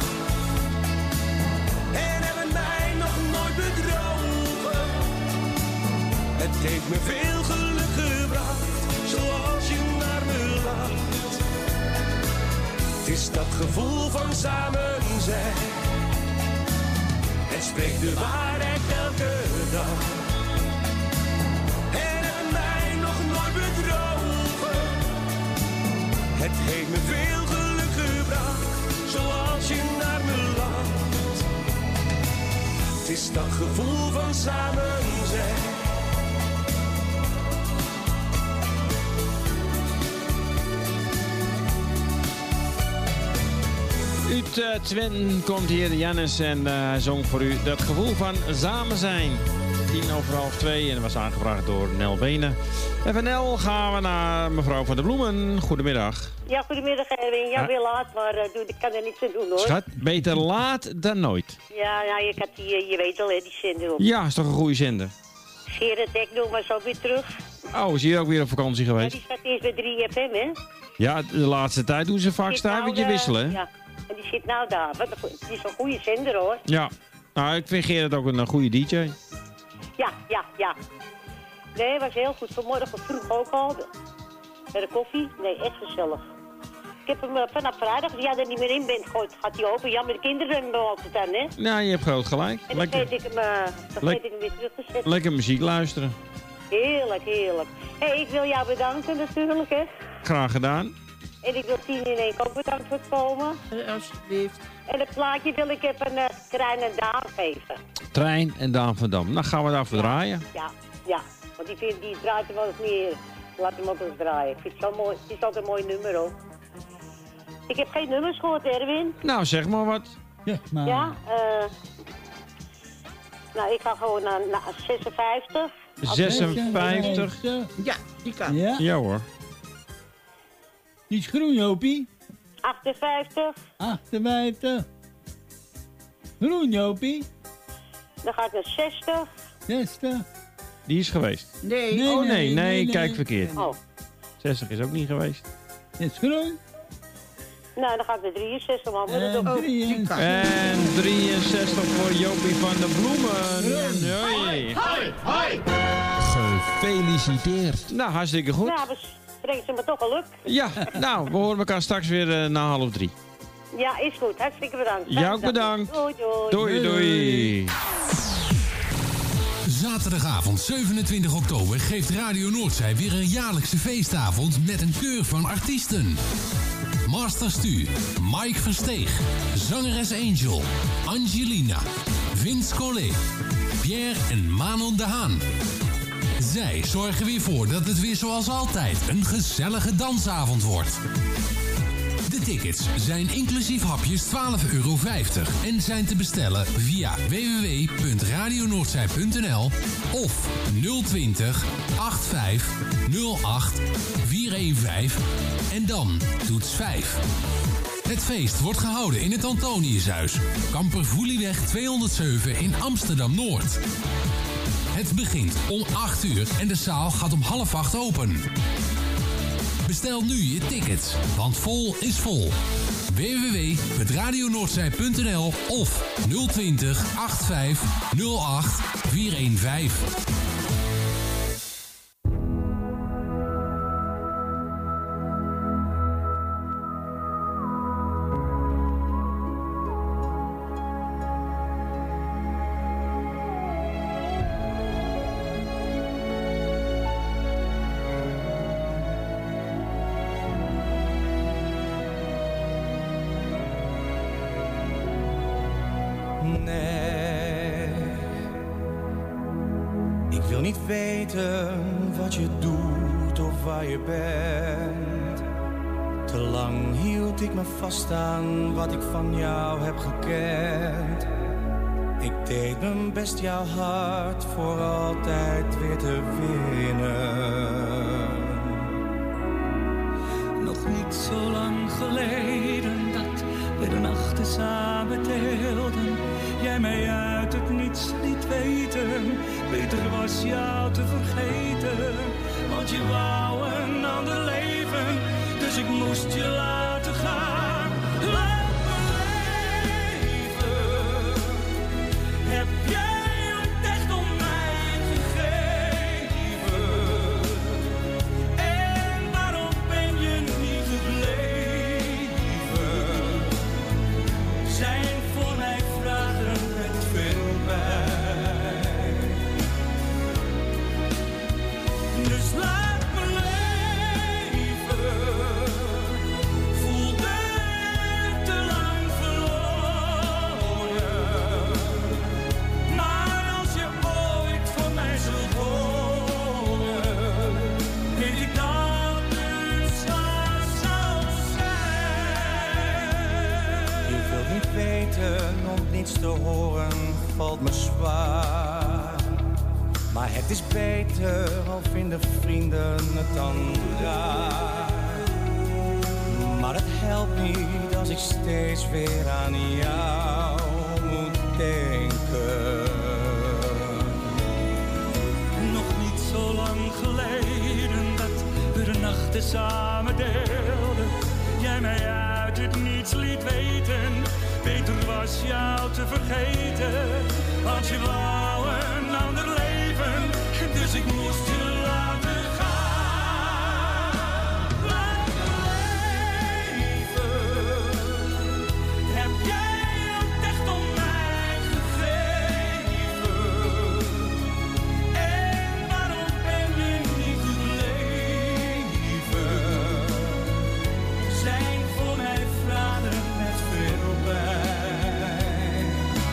En hebben mij nog nooit bedrogen. Het heeft me veel geluk gebracht, zoals je naar me lacht. Het is dat gevoel van samen zijn. Het spreekt de waarheid elke dag. En hebben mij nog nooit bedrogen. Het heeft me veel geluk gebracht, zoals je naar me lacht. Het is dat gevoel van samen zijn. Uit Twente komt hier Jannes en zong voor u dat gevoel van samen zijn. 1:50 en dat was aangevraagd door Nel Benen. En van Nel gaan we naar mevrouw van der Bloemen. Goedemiddag. Ja, goedemiddag Erwin. Ja, weer laat, maar ik kan er niks aan doen hoor. Schat, beter laat dan nooit. Ja, nou, je weet al, hè, die zender op. Ja, is toch een goede zender. Gerrit Ekdom was ook weer terug. Oh, is hier ook weer op vakantie geweest? Ja, die staat eerst bij 3FM, hè? Ja, de laatste tijd doen ze vaak stuivertje wisselen, hè? Ja, en die zit nou daar. Het is een goede zender, hoor. Ja, nou, ik vind Gerrit ook een goede DJ. Ja. Nee, het was heel goed. Vanmorgen vroeg ook al. Bij de koffie. Nee, echt gezellig. Ik heb hem vanaf vrijdag, als jij er niet meer in bent, gaat hij open. Ja, met de kinderen hebben we altijd aan, hè? Nou, je hebt groot gelijk. En dan vergeet ik hem weer terug te zetten. Lekker muziek luisteren. Heerlijk. Hé, ik wil jou bedanken natuurlijk, hè. Graag gedaan. En ik wil 10 in 1 ook bedankt voor het komen. Alsjeblieft. En het plaatje wil ik even Trein en Daan geven. Trein en Daan van Dam. Nou, gaan we daarvoor draaien. Ja. Want die draait er wel eens meer. Laat hem ook eens draaien. Ik vind het zo mooi. Het is altijd een mooi nummer, hoor. Ik heb geen nummers gehoord, Erwin. Nou, zeg maar wat. Ja, maar... Ja, nou, ik ga gewoon naar 56. 56. Ja, die kan. Ja hoor. Die is groen, Jopie. 58. 58. Groen, Jopie. Dan ga ik naar 60. 60. Die is geweest. Nee. Kijk verkeerd. Oh. 60 is ook niet geweest. Het is groen. Nou, dan ga ik naar 63, man. En 63 voor Jopie van der Bloemen. Hoi. Gefeliciteerd. Nou, hartstikke goed. Nou, brengen ze me toch geluk. Ja, nou, we horen elkaar straks weer na 2:30. Ja, is goed. Hartstikke bedankt. Jij ook bedankt. Doei. Zaterdagavond 27 oktober geeft Radio Noordzij weer een jaarlijkse feestavond met een keur van artiesten. Master Stu, Mike Versteeg, zangeres Angel, Angelina, Vince Collet, Pierre en Manon de Haan. Zij zorgen weer voor dat het weer zoals altijd een gezellige dansavond wordt. De tickets zijn inclusief hapjes €12,50 en zijn te bestellen via www.radionoordzij.nl of 020 85 08 415 en dan toets 5. Het feest wordt gehouden in het Antoniushuis, Kamper Voelieweg 207 in Amsterdam-Noord. Het begint om 8 uur en de zaal gaat om 7:30 open. Bestel nu je tickets, want vol is vol. www.radionoordzij.nl of 020 85 08 415. Wat je doet of waar je bent. Te lang hield ik me vast aan wat ik van jou heb gekend. Ik deed mijn best jouw hart voor altijd weer te winnen. Nog niet zo lang geleden dat we de nachten samen deelden. Jij mij uit het niets liet weten. Beter was jou te vergeten, want je wou een ander leven. Dus ik moest je laten gaan. Laat me leven. Heb jij het echt om mij gegeven? En waarom ben je niet gebleven? Zijn voor mij vragen met veel pijn. Dus laat me leven. Voelde te lang verloren. Maar als je ooit van mij zult horen, weet ik dat het zwaar zal zijn. Je wilt niet weten, om niets te horen valt me zwaar. Maar het is beter, al vinden vrienden het dan raar. Maar het helpt niet als ik steeds weer aan jou moet denken. Nog niet zo lang geleden dat we de nachten samen deelden. Jij mij uit het niets liet weten. Beter was jou te vergeten, want je wou een ander leven. Dus ik moest je laten gaan. Laat me leven. Heb jij het echt om mij gegeven? En waarom ben je niet gebleven? Zijn voor mij vragen met veel pijn.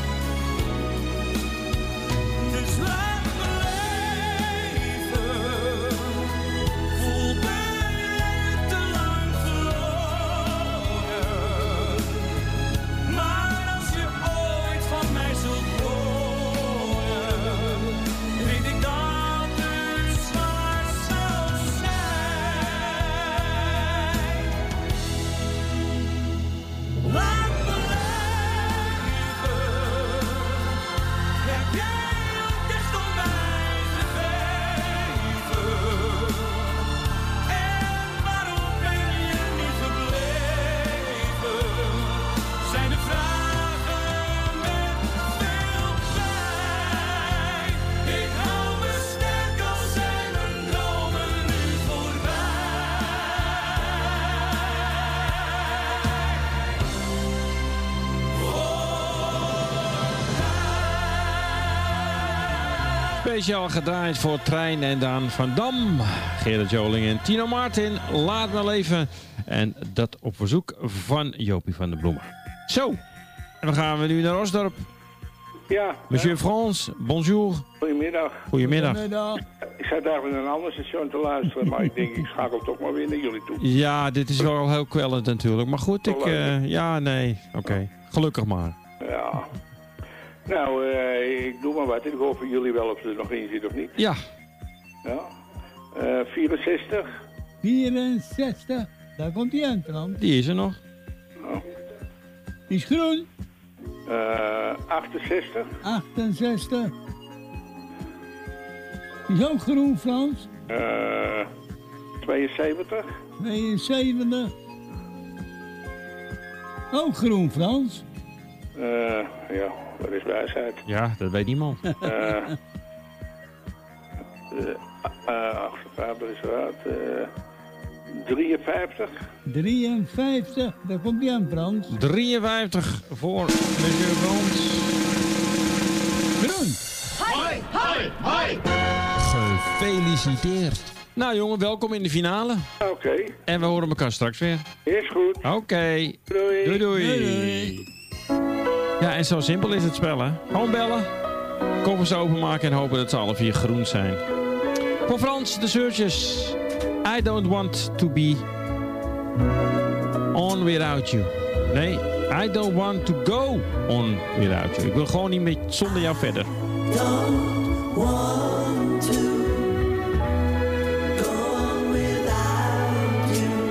Dus laat me leven. Voel me te lang verloren. Maar als je ooit van mij zult horen, weet ik dat het zwaar zal zijn. Laat me leven. Heb jij het echt om mij gegeven? En waarom ben je niet gebleven? Zijn de vragen met veel pijn. Ik hou me sterk al zijn mijn dromen nu Speciaal gedraaid voor Trein en Daan van Dam. Gerard Joling en Tino Martin. Laat me leven. En dat op verzoek van Jopie van der Bloemen. Zo. En dan gaan we nu naar Osdorp. Ja. Monsieur France, bonjour. Goedemiddag. Goedemiddag. Ik zat daar met een ander station te luisteren, maar ik denk ik schakel toch maar weer naar jullie toe. Ja, dit is wel heel kwellend natuurlijk. Maar goed, ik... ja, nee. Oké. Gelukkig maar. Ja. Nou, ik doe maar wat. Ik hoop voor jullie wel of ze er nog in zit of niet. Ja. Ja. 64. 64. Daar komt hij aan, Frans. Die is er nog. Die is groen. 68. 68. Die is ook groen, Frans. 72. 72. Ook groen, Frans. Ja, dat is wijsheid. Ja, dat weet niemand. 58 is raad. 53. 53, daar komt hij aan, Frans. 53 voor meneer Frans. Groen. Hoi, hoi, hoi. Gefeliciteerd. Nou jongen, welkom in de finale. Oké. En we horen elkaar straks weer. Is goed. Oké. Doei. Doei, doei. Ja, en zo simpel is het spel, hè. Gewoon bellen, koffers openmaken en hopen dat ze alle 4 groen zijn. Voor Frans, de Searchers. I don't want to be on without you. Nee, I don't want to go on without you. Ik wil gewoon niet meer zonder jou verder. Don't want to go on without you.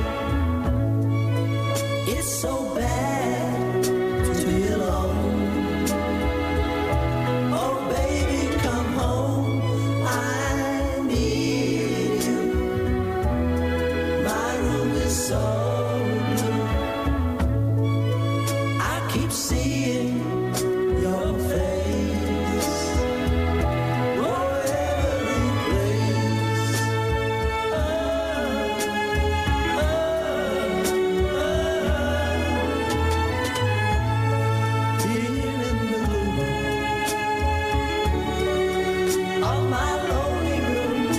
It's so bad to be alone. Oh baby, come home. I need you. My room is so blue. I keep seeing your face. Oh, every place. Here in the gloom of my lonely room,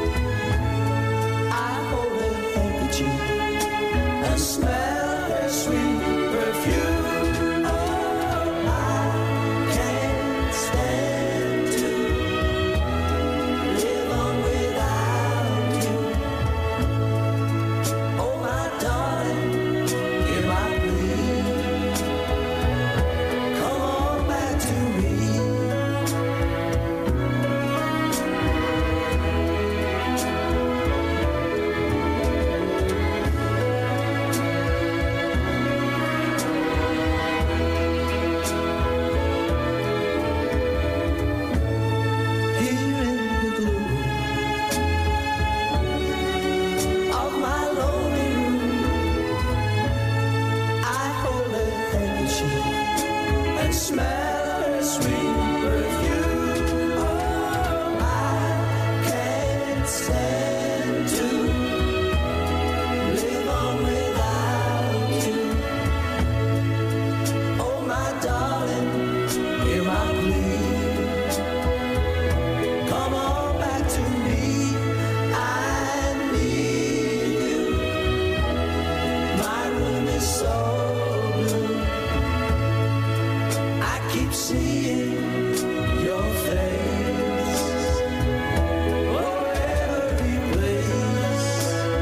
I hold a handkerchief and smell her sweet perfume. Oh, I can't stand to live on without you. Oh, my darling, hear my plea. Come on back to me. Here in the gloom of my lonely room, I hold a handkerchief and smell her sweet perfume. Oh, I can't stand to live on without you. Oh, my darling, hear my plea. Come on back to me. I need you. My room is so blue. I keep seeing your face. Oh, every place.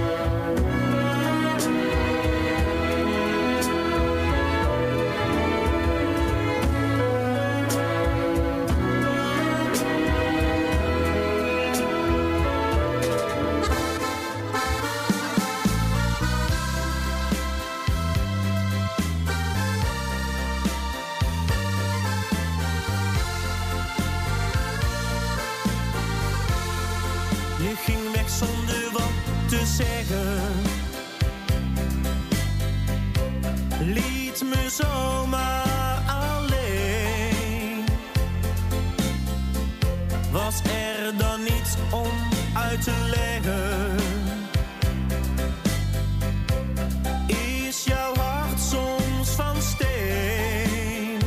Je ging weg zonder wat te zeggen. Liet me zomaar alleen. Was er dan niets om uit te leggen? Is jouw hart soms van steen?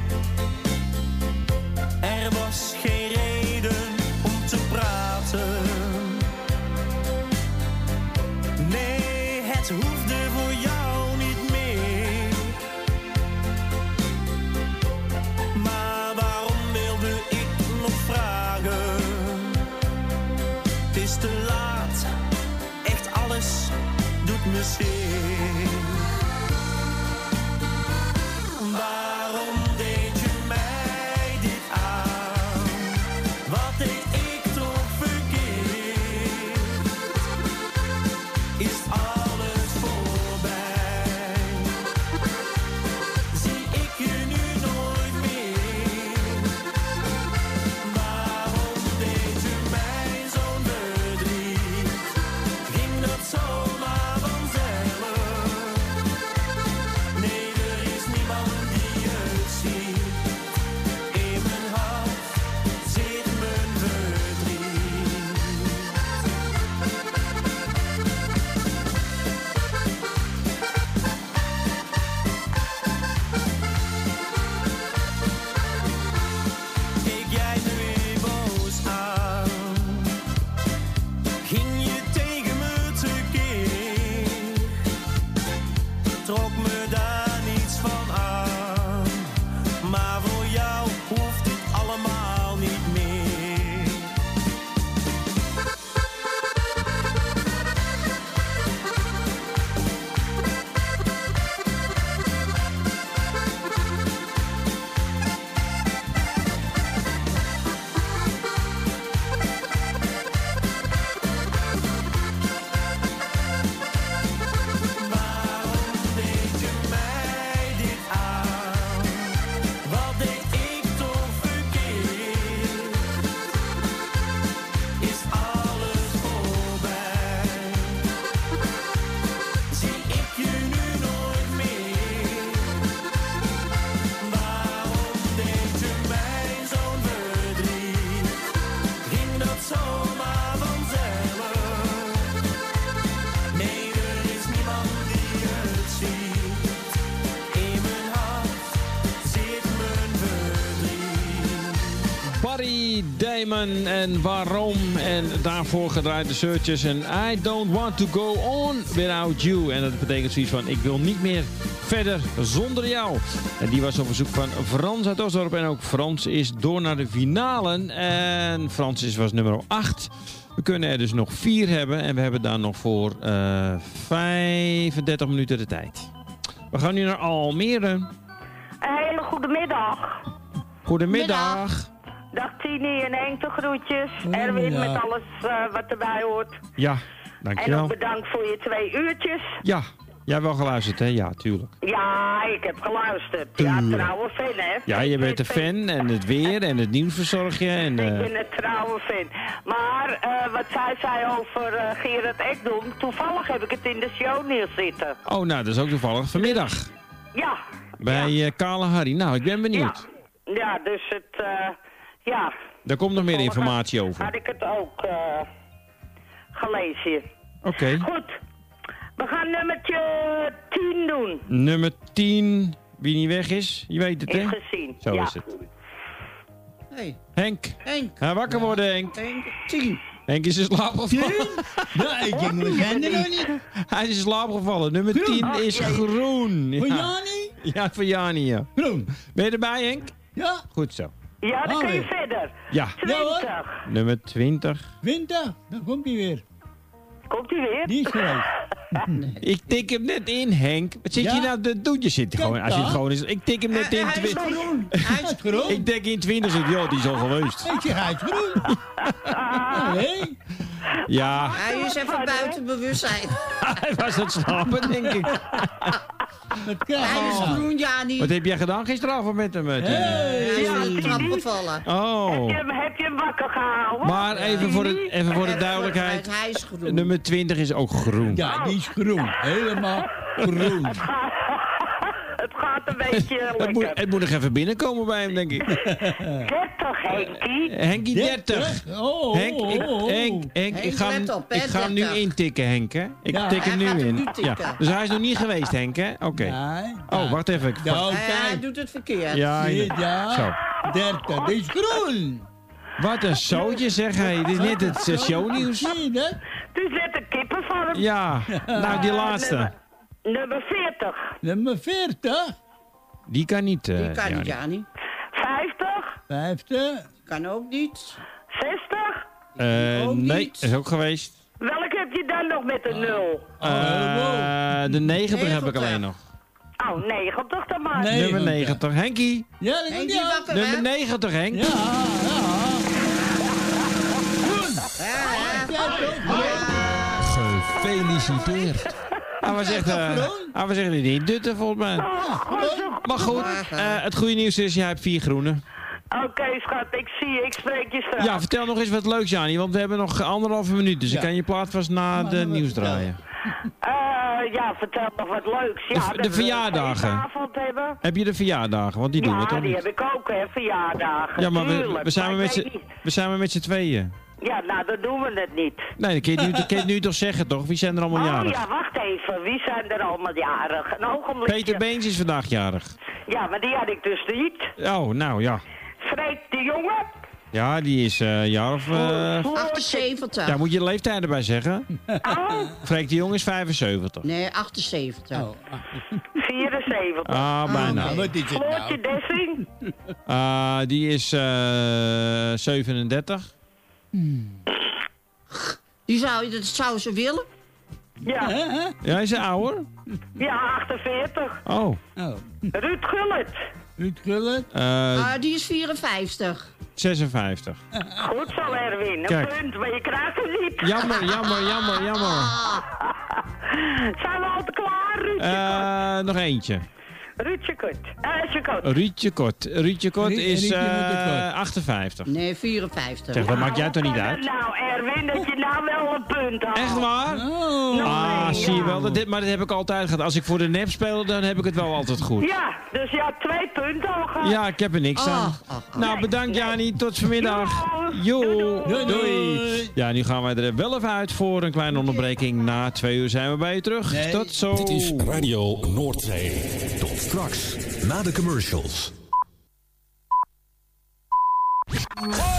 Er was geen reden om te praten. Nee, het hoefde voor jou niet meer. Maar waarom wilde ik nog vragen? Het is te laat, echt alles doet me zeer. Waarom deed je mij dit aan? Wat deed ik toch verkeerd? Is alles voorbij? Lemon en Waarom. En daarvoor gedraaid de Searchers en I Don't Want To Go On Without You. En dat betekent zoiets van, ik wil niet meer verder zonder jou. En die was op verzoek van Frans uit Osdorp. En ook Frans is door naar de finale. En Frans was nummer 8. We kunnen er dus nog 4 hebben. En we hebben daar nog voor 35 minuten de tijd. We gaan nu naar Almere. Een hele goede middag. Goedemiddag. Dag Tini en Henk, de groetjes. Erwin met alles wat erbij hoort. Ja, En dankjewel. ook bedankt voor je 2 uurtjes. Ja, jij hebt wel geluisterd, hè? Ja, tuurlijk. Ja, ik heb geluisterd. Tuurlijk. Ja, trouwe fan, hè. Ja, je bent een fan en het weer en het nieuws verzorg je. En, Ik ben een trouwe fan. Maar wat zij zei over Gerard Ekdom, toevallig heb ik het in de show neerzitten. Oh, nou, dat is ook toevallig vanmiddag. Ja. Bij Kale Harry. Nou, ik ben benieuwd. Ja, dus het, ja. Daar komt nog meer informatie over. Had ik het ook gelezen. Oké. Goed. We gaan nummertje 10 doen. Nummer 10. Wie niet weg is, je weet het, hè? Is gezien. Zo ja. is het. Hey. Henk. Ga wakker worden, Henk. Henk, 10. Henk is in slaap gevallen. Ja, ik denk, we zijn er nog niet. Hij is in slaap gevallen. Nummer 10 is groen. Voor Ja. Jani? Ja, voor Jani, ja. Groen. Ben je erbij, Henk? Ja. Goed zo. Ja, dan kun je verder. Ja. 20. Nummer 20. 20, dan komt hij weer. Komt hij weer? Die is geweest. Ik tik hem net in, Henk. Wat zit je nou te doen? Je zit gewoon, als je het gewoon is. Ik tik hem net in. Hij is groen. Hij is groen. Ik tik in 20 zit. Ja, die is al geweest. Ik zeg, hij is groen. Nee. Ja. Hij is even buiten bewustzijn. Hij was aan het slapen, denk ik. Hij is groen, Jani. Wat heb jij gedaan gisteravond met hem? Hij is van de trap gevallen. Oh. Heb je hem wakker gehouden? Maar even voor de duidelijkheid. Hij is groen. Nummer 20 is ook groen. Ja, die is groen. Helemaal groen. Het gaat een beetje lekker. Het moet nog even binnenkomen bij hem, denk ik. 30, Henkie. Henkie, 30. Oh, Henk, ik ga hem nu intikken, Henk. Hè? Ik tik hem nu in. Ja. Dus hij is nog niet geweest, Henk, hè? Oké. Oh, wacht even. Hij doet het verkeerd. Ja, zo. 30, die is groen. Wat een zootje, zeg hij. Dit is net het shownieuws. Zie je dat? Het is net een kippenvorm. Ja, nou die laatste. Nummer 40. Nummer 40. Die kan niet, Die kan niet, Jani. 50. 50. Kan ook niet. 60. Nee, is ook geweest. Welke heb je dan nog met een 0? De 90 heb ik alleen nog. Oh, 90 dan maar. Nummer 90. Henkie. Ja, dat Henkie ja. wakker, Nummer hè? 90, Henk. Ja, Gefeliciteerd. Hij was echt niet dutten, volgens mij. Maar goed, het goede nieuws is, jij hebt 4 groene. Oké, schat, ik spreek je straks. Ja, vertel nog eens wat leuks, Jani, want we hebben nog 1,5 minuut. Dus ik kan je plaat vast na de nieuws draaien. Ja, vertel nog wat leuks. Ja, De verjaardagen. Hebben. Heb je de verjaardagen? Want die doen we toch Ja, die niet? heb ik ook, hè, verjaardagen. Ja, maar tuurlijk. we zijn met z'n tweeën. Ja, nou, dan doen we het niet. Nee, dat kun je nu toch zeggen, toch? Wie zijn er allemaal jarig? Oh ja, wacht even. Wie zijn er allemaal jarig? Een ogenblikje. Peter Beens is vandaag jarig. Ja, maar die had ik dus niet. Oh, nou ja. Freek de Jonge. Ja, die is jaar of... 78. Ja, moet je de leeftijd erbij zeggen. Freek de Jong is 75. Nee, 78. 74. Ah, bijna. Wat is het nou? Floortje Dessing. Die is 37. Dat zou ze willen. Ja. Ja, is hij ouder? Ja, 48. Oh. Ruud Gullit. Ruud Gullit? Die is 54. 56. Goed zo, Erwin. Een Kijk. punt, maar je krijgt hem niet. Jammer. Zijn we al te klaar, Ruudje Nog eentje. Ruudje Kort. Ruudje Kort is 58. Nee, 54. Zeg, dat maakt jij toch niet uit? Nou, Erwin, dat je nou wel een punt had. Echt waar? Zie je wel. Maar dat heb ik altijd gehad. Als ik voor de nep speel, dan heb ik het wel altijd goed. Ja, dus je had 2 punten al gehad. Ja, ik heb er niks aan. Nou, bedankt Jani. Tot vanmiddag. Doei. Ja, nu gaan wij er wel even uit voor een kleine onderbreking. Na 2 uur zijn we bij je terug. Tot zo. Dit is Radio Noordzee. Tot straks, na de commercials.